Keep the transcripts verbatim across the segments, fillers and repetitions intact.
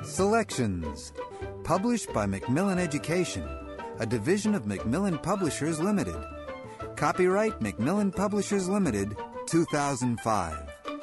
Selections. Published by Macmillan Education, a division of Macmillan Publishers Limited. Copyright Macmillan Publishers Limited, two thousand five.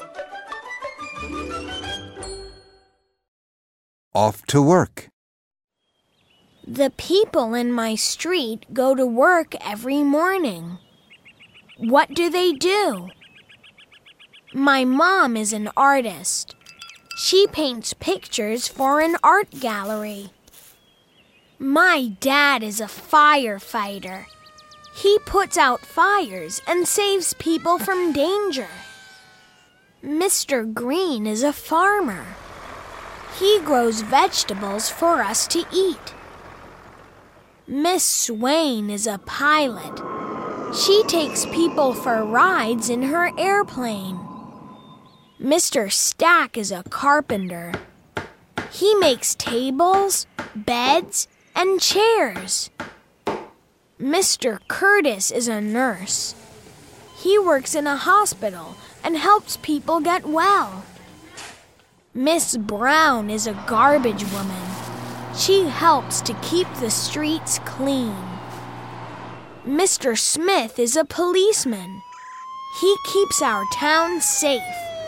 Off to work. The people in my street go to work every morning. What do they do? My mom is an artist. She paints pictures for an art gallery. My dad is a firefighter. He puts out fires and saves people from danger. Mister Green is a farmer. He grows vegetables for us to eat. Miss Swain is a pilot. She takes people for rides in her airplane. Mister Stack is a carpenter. He makes tables, beds, and chairs. Mister Curtis is a nurse. He works in a hospital and helps people get well. Miss Brown is a garbage woman. She helps to keep the streets clean. Mister Smith is a policeman. He keeps our town safe.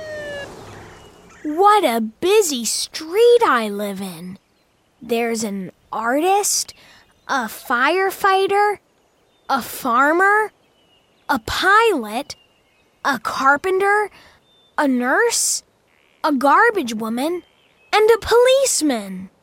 What a busy street I live in. There's an artist, a firefighter, a farmer, a pilot, a carpenter, a nurse, a garbage woman, and a policeman.